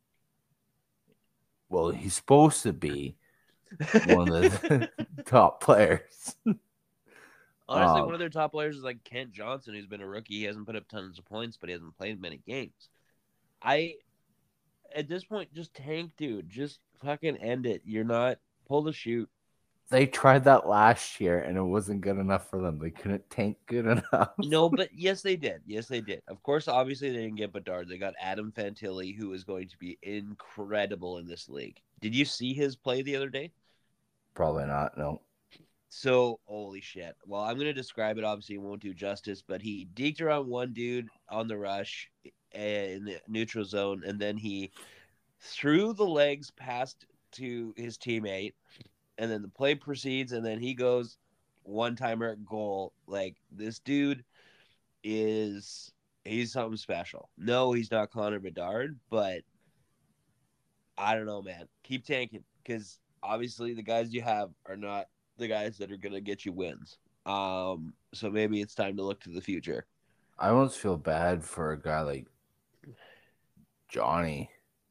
well, he's supposed to be one of the top players. Honestly, um, one of their top players is like Kent Johnson, who's been a rookie. He hasn't put up tons of points, but he hasn't played many games. I, at this point, just tank, dude. Just fucking end it. You're not, pull the shoot. They tried that last year, and it wasn't good enough for them. They couldn't tank good enough. No, but yes, they did. Yes, they did. Of course, obviously, they didn't get Bedard. They got Adam Fantilli, who is going to be incredible in this league. Did you see his play the other day? Probably not, no. So, holy shit. Well, I'm going to describe it. Obviously, it won't do justice, but he deked around one dude on the rush in the neutral zone, and then he threw the legs past to his teammate, and then the play proceeds, and then he goes one-timer goal. Like, this dude is, he's something special. No, he's not Connor Bedard, but I don't know, man. Keep tanking, because obviously the guys you have are not the guys that are going to get you wins. Um, so maybe it's time to look to the future. I almost feel bad for a guy like Johnny.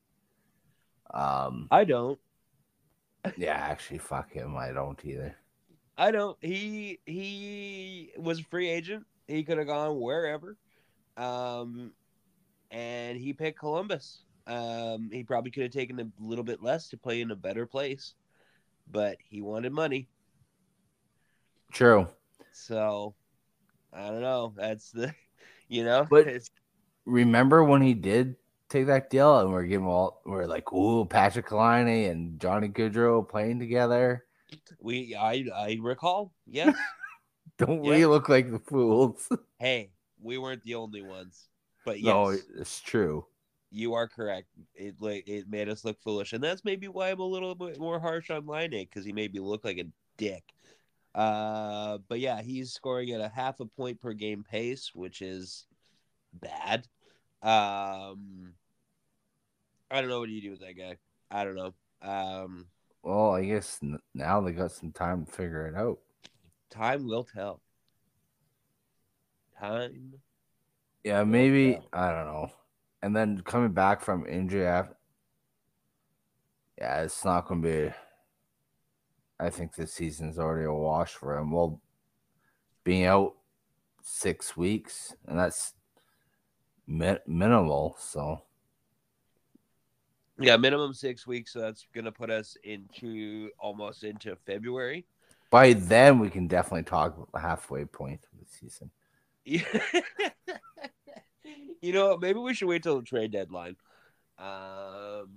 Um, I don't. Yeah, actually, fuck him. I don't either. I don't. He he was a free agent. He could have gone wherever. Um, and he picked Columbus. Um, he probably could have taken a little bit less to play in a better place, but he wanted money. True. So, I don't know. That's the, you know. But it's, remember when he did take that deal, and we're giving all, we're like, ooh, Patrick Laine and Johnny Gaudreau playing together. We, I, I recall. Yes. Don't yes. we look like the fools? Hey, we weren't the only ones, but yes, no, it's true. You are correct. It like it made us look foolish, and that's maybe why I'm a little bit more harsh on Laine, because he made me look like a dick. Uh, but yeah, he's scoring at a half a point per game pace, which is bad. Um, I don't know what do you do with that guy. I don't know. Um, well, I guess now they got some time to figure it out. Time will tell. Time. Yeah, maybe tell. I don't know. And then coming back from injury, after, yeah, it's not going to be. I think this season's already a wash for him. Well, being out six weeks, and that's mi- minimal. So, yeah, minimum six weeks. So that's going to put us into almost into February. By then, we can definitely talk about the halfway point of the season. Yeah. You know, maybe we should wait till the trade deadline. Um.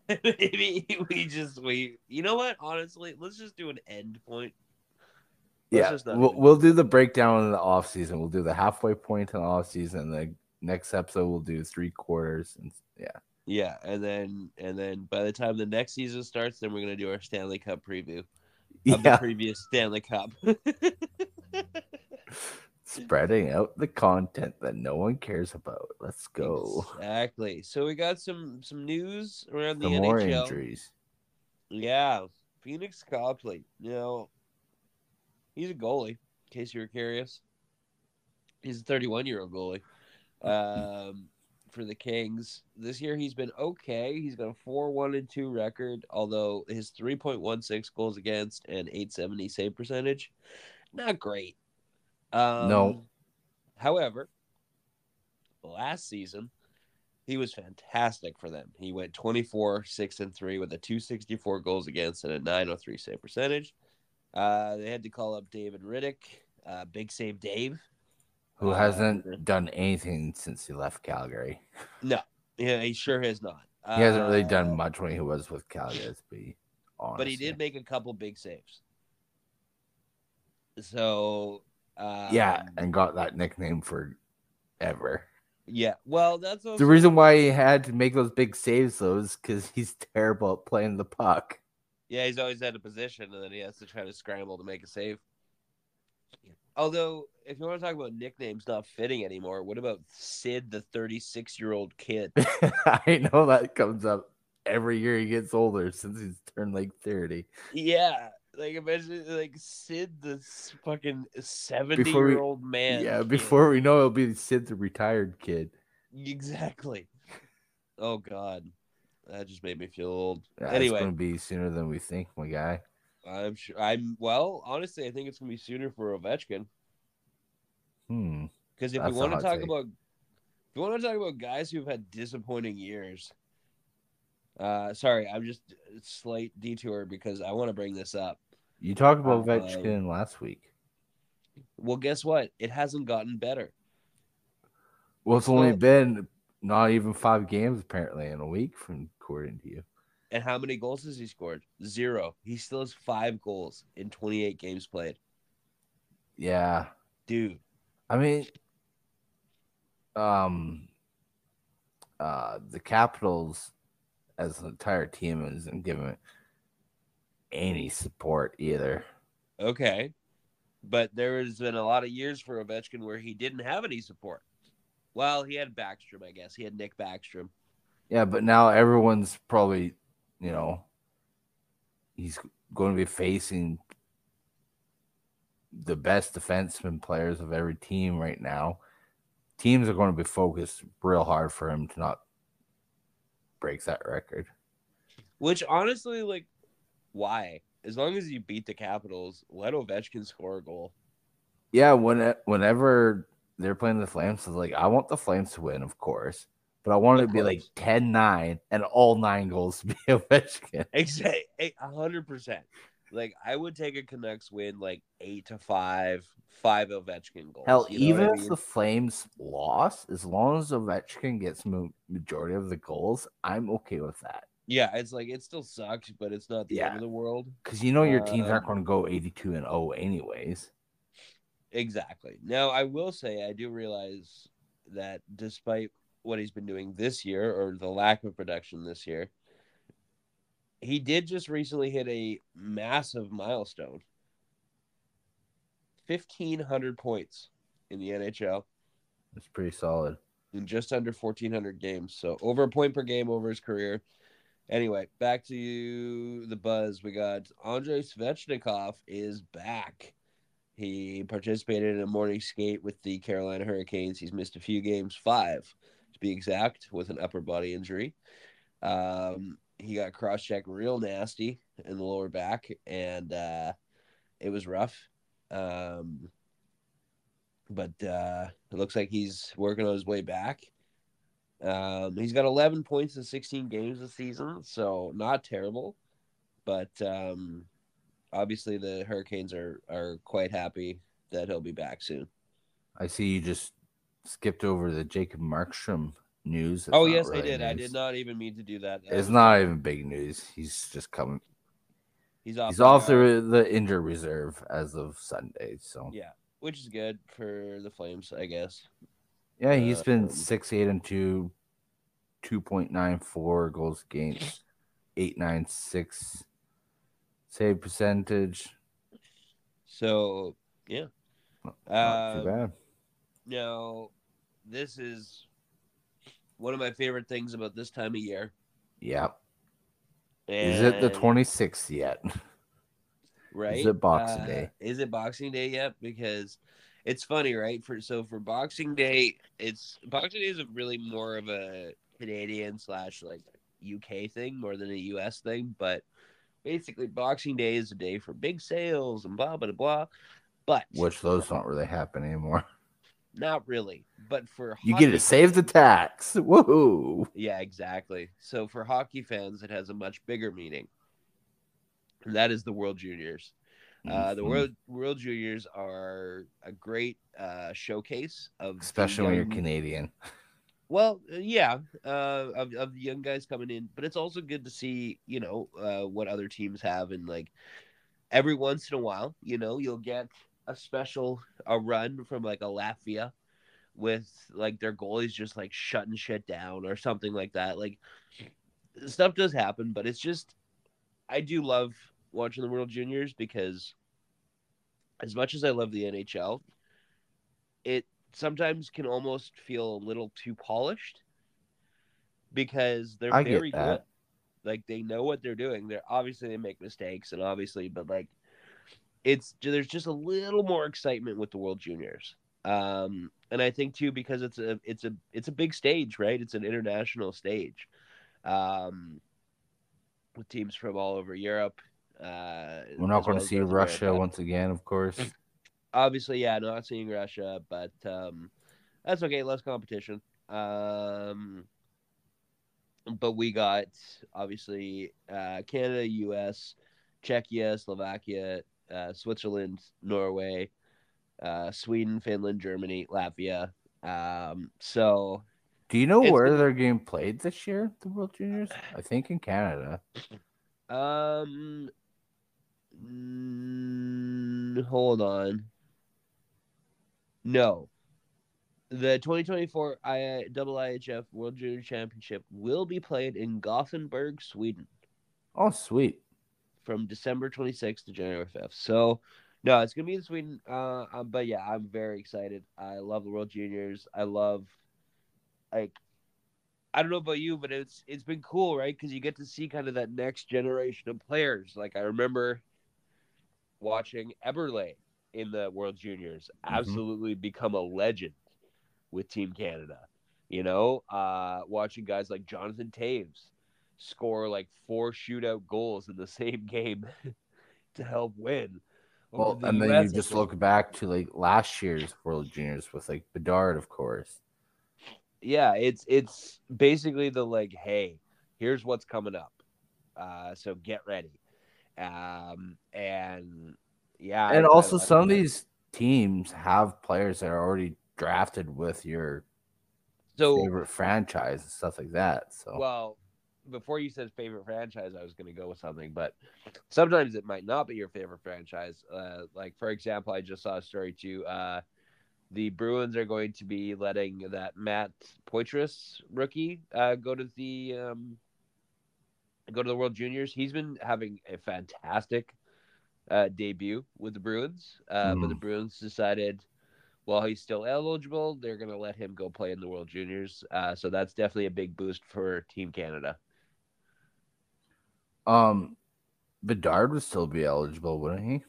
Maybe we just wait. You know what? Honestly, let's just do an end point. Let's yeah, just not we'll, even we'll do the breakdown in the off season. We'll do the halfway point in the off season. The next episode we'll do three quarters, and yeah, Yeah, and then and then by the time the next season starts, then we're gonna do our Stanley Cup preview of the yeah, previous Stanley Cup. spreading out the content that no one cares about. Let's go. Exactly. So we got some some news around the Some more N H L. injuries. Yeah, Phoenix Copley. You know, he's a goalie. In case you were curious, he's a thirty-one-year-old goalie. Um, for the Kings this year, he's been okay. He's got a four one and two record, although his three point one six goals against and eight seventy save percentage, not great. Um, No. However, last season he was fantastic for them. He went twenty-four, six, and three with a two sixty-four goals against and a nine oh three save percentage. Uh, they had to call up David Riddick, uh, Big Save Dave. Who Uh, hasn't done anything since he left Calgary. No, yeah, he sure has not. He hasn't really done Uh, much when he was with Calgary, let's be honest. But he did make a couple big saves. So, um, yeah, and got that nickname forever. yeah. Well, that's also, The reason why he had to make those big saves, though, is because he's terrible at playing the puck. yeah, he's always had a position, and then he has to try to scramble to make a save. Although, if you want to talk about nicknames not fitting anymore, what about Sid, the thirty-six-year-old kid? I know that comes up every year he gets older since he's turned like thirty. Yeah, like imagine like Sid, the fucking seventy-year-old man. Yeah, kid. before we know, it'll be Sid, the retired kid. Exactly. Oh God, that just made me feel old. Yeah, anyway, it's going to be sooner than we think, my guy. I'm sure. I'm well. Honestly, I think it's gonna be sooner for Ovechkin. Hmm. Because if That's we a want to hot talk take. about, if we want to talk about guys who've had disappointing years, uh, sorry, I'm just a slight detour because I want to bring this up. You talked about Uh, Ovechkin last week. Well, guess what? It hasn't gotten better. Well, it's only Well- been not even five games, apparently, in a week, from according to you. And how many goals has he scored? Zero. He still has five goals in twenty-eight games played. Yeah. Dude. I mean, um, uh, the Capitals as an entire team isn't giving any support either. Okay. But there has been a lot of years for Ovechkin where he didn't have any support. Well, he had Backstrom, I guess. He had Nick Backstrom. Yeah, but now everyone's probably, you know, he's going to be facing the best defenseman players of every team right now. Teams are going to be focused real hard for him to not break that record. Which, honestly, like, why? As long as you beat the Capitals, let Ovechkin score a goal. Yeah, when whenever they're playing the Flames, it's like, I want the Flames to win, of course. But I want it Of to be like course. ten nine and all nine goals to be Ovechkin. Exactly. one hundred percent. Like, I would take a Canucks win, like, eight to five, five Ovechkin goals. Hell, You know even what I if mean? the Flames lost, as long as Ovechkin gets ma- majority of the goals, I'm okay with that. Yeah, it's like, it still sucks, but it's not the Yeah. end of the world. Because you know your teams aren't Um, going to go eighty-two and oh anyways. Exactly. Now, I will say, I do realize that despite what he's been doing this year, or the lack of production this year, he did just recently hit a massive milestone. fifteen hundred points in the N H L It's pretty solid. in just under fourteen hundred games. So over a point per game over his career. Anyway, back to the buzz. We got Andrei Svechnikov is back. He participated in a morning skate with the Carolina Hurricanes. He's missed a few games, five to be exact, with an upper body injury. Um, he got cross-checked real nasty in the lower back, and uh, it was rough. Um, but uh, it looks like he's working on his way back. Um, he's got eleven points in sixteen games this season, so not terrible. But um, obviously the Hurricanes are, are quite happy that he'll be back soon. I see you just skipped over the Jacob Markstrom news. It's Oh, not yes, I really did. I news. did not even mean to do that. It's not even big news. He's just coming. He's off. He's the off I R. the the injured reserve as of Sunday. So Yeah, which is good for the Flames, I guess. yeah, he's been Um, six eight and two, two point nine four goals against, eight nine six save percentage. So yeah, Not too um, bad. now this is one of my favorite things about this time of year. Yep. And, Is it the twenty-sixth yet? right? Is it Boxing Uh, Day? Is it Boxing Day yet? Because it's funny, right? For so for Boxing Day, it's Boxing Day is a really more of a Canadian slash like U K thing more than a U S thing. But basically, Boxing Day is a day for big sales and blah blah blah. But Which those don't really happen anymore. not really. But for You get to hockey save the fans- tax. Woohoo! Yeah, exactly. So for hockey fans, it has a much bigger meaning. And that is the World Juniors. Uh, the Mhm. World World Juniors are a great uh, showcase of the Especially when you're young- Canadian. Well, uh, yeah, uh, of of the young guys coming in, but it's also good to see, you know, uh, what other teams have, and like every once in a while, you know, you'll get a special a run from like a Latvia with like their goalies just like shutting shit down or something like that. Like stuff does happen, but it's just I do love watching the World Juniors because as much as I love the N H L, it sometimes can almost feel a little too polished because they're I very get good. that. Like they know what they're doing. They're obviously they make mistakes and obviously, but like it's there's just a little more excitement with the World Juniors. Um, and I think too because it's a it's a it's a big stage, right? It's an international stage. Um, with teams from all over Europe. Uh, We're not as going well to as see North Russia America. once again, of course. Obviously, yeah, not seeing Russia, but um, that's okay. Less competition. Um, but we got obviously uh, Canada, U S, Czechia, Slovakia, uh, Switzerland, Norway, uh, Sweden, Finland, Germany, Latvia. Um, so Do you know It's where gonna- they're getting played this year, the World Juniors? I think in Canada. um, mm, hold on. No, the twenty twenty-four I, double I H F World Junior Championship will be played in Gothenburg, Sweden, Oh, sweet. from December twenty-sixth to January fifth. So, no, it's gonna be in Sweden. Uh, um, but yeah, I'm very excited. I love the World Juniors. I love, like, I don't know about you, but it's it's been cool, right? Because you get to see kind of that next generation of players. Like I remember watching Eberle in the World Juniors absolutely become a legend with Team Canada. You know, uh, watching guys like Jonathan Taves score like four shootout goals in the same game to help win. over Well, the and U then S, you I just think. look back to like last year's World Juniors with like Bedard, of course. Yeah, it's it's basically the like, hey, here's what's coming up. Uh, so get ready. Um, and yeah, And I- also, I- I- some of these teams have players that are already drafted with your so favorite franchise and stuff like that. So, well, before you said favorite franchise, I was going to go with something, but sometimes it might not be your favorite franchise. Uh, like for example, I just saw a story too. Uh, the Bruins are going to be letting that Matt Poitras rookie uh, go to the um, go to the World Juniors. He's been having a fantastic uh, debut with the Bruins, uh, but the Mm. Bruins decided while he's still eligible, they're going to let him go play in the World Juniors. Uh, so that's definitely a big boost for Team Canada. um, Bedard would still be eligible, wouldn't he?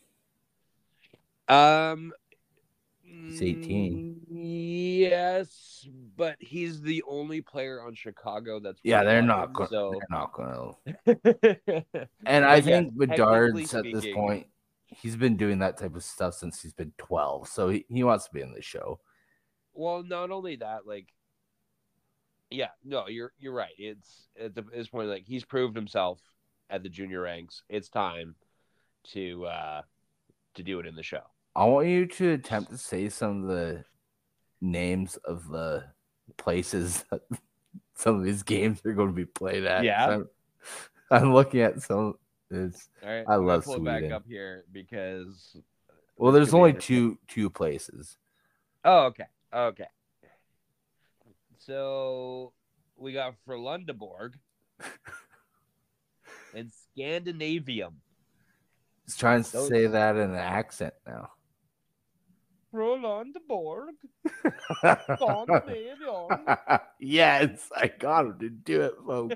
Um, He's eighteen. mm, Yes, but he's the only player on Chicago that's Yeah, worth they're watching, not going. So, They're not going to. And I But yes, think Bedard's technically at this speaking- point, he's been doing that type of stuff since he's been twelve. So he, he wants to be in the show. well, not only that, like, yeah, no, you're you're right. It's at the- this point, like he's proved himself at the junior ranks. It's time to uh to do it in the show. I want you to attempt to say some of the names of the places that some of these games are going to be played at. Yeah. I'm, I'm looking at some It's All right, I I'm gonna love pull it back Sweden. up here because Well, this there's could be only interesting. two two places. Oh, okay, okay. So we got Frölundaborg and Scandinavium. Just trying to Those- say that in an accent now. Frölundaborg, Scandinavium. Yes, I got him to do it, folks.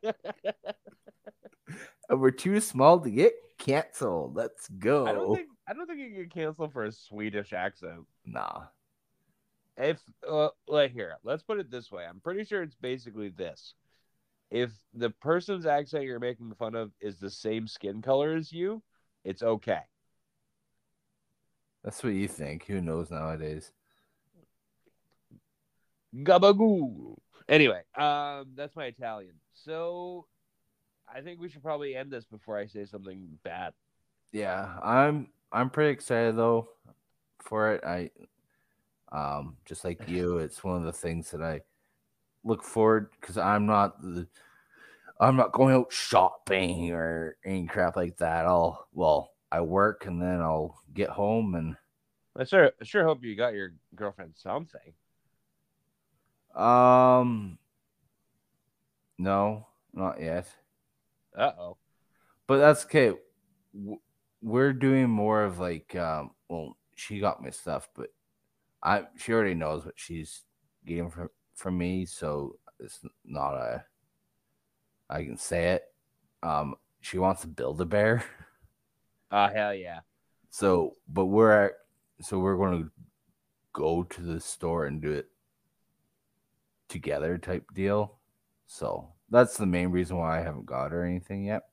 And we're too small to get canceled. Let's go. I don't think I don't think you can cancel for a Swedish accent. Nah. If uh, like here, let's put it this way. I'm pretty sure it's basically this. If the person's accent you're making fun of is the same skin color as you, it's okay. That's what you think. Who knows nowadays? Gabagoo. Anyway, um, that's my Italian. So I think we should probably end this before I say something bad. Yeah, I'm I'm pretty excited though for it. I um just like you, it's one of the things that I look forward because I'm not the I'm not going out shopping or any crap like that. I'll well, I work and then I'll get home and I sure I sure hope you got your girlfriend something. um no, not yet. Uh oh. But that's okay. W- We're doing more of like um well, she got me stuff, but I she already knows what she's getting from from me, so it's not a I can say it. Um she wants to build a bear. Oh hell yeah. So, but we're at, so we're going to go to the store and do it together type deal. So that's the main reason why I haven't got her anything yet.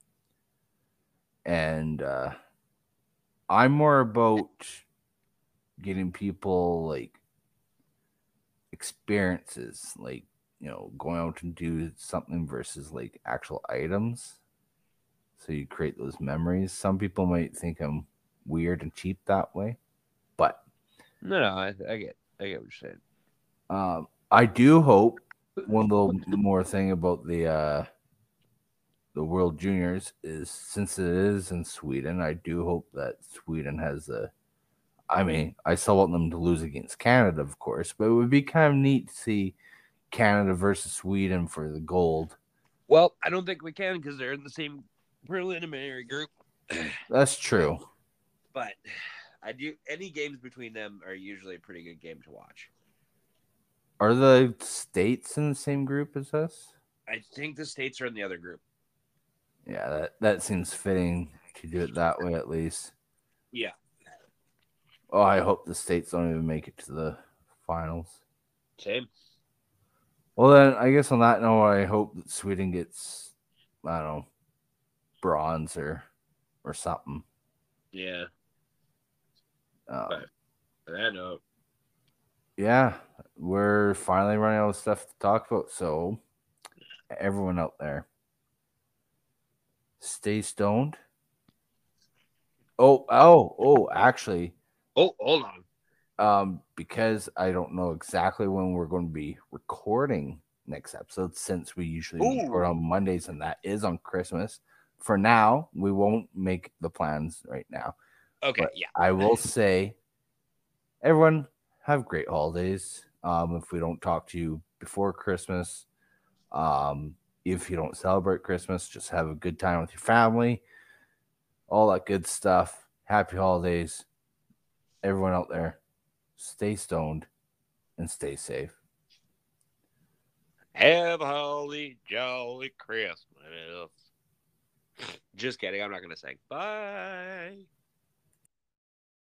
And uh, I'm more about getting people like experiences, like, you know, going out and do something versus like actual items. So you create those memories. Some people might think I'm weird and cheap that way, but No, no, I, I get, I get what you're saying. um, I do hope one little more thing about the uh, the World Juniors is since it is in Sweden, I do hope that Sweden has a. I mean, I still want them to lose against Canada, of course, but it would be kind of neat to see Canada versus Sweden for the gold. Well, I don't think we can because they're in the same preliminary group. That's true. But I do. Any games between them are usually a pretty good game to watch. Are the states in the same group as us? I think the states are in the other group. Yeah, that, that seems fitting to do it that way at least. Yeah. Oh, I hope the states don't even make it to the finals. Same. Well, then, I guess on that note, I hope that Sweden gets, I don't know, bronze or or something. Yeah. Um, But on that note, yeah, we're finally running out of stuff to talk about. So, everyone out there, stay stoned. Oh, oh, oh, actually, oh, hold on. um, because I don't know exactly when we're going to be recording next episode, since we usually Ooh. record on Mondays and that is on Christmas. For now, we won't make the plans right now. Okay, But yeah. I will say, everyone have great holidays. Um, if we don't talk to you before Christmas, um, if you don't celebrate Christmas, just have a good time with your family, all that good stuff. Happy holidays, everyone out there. Stay stoned and stay safe. Have a holly jolly Christmas. Just kidding. I'm not going to sing. Bye.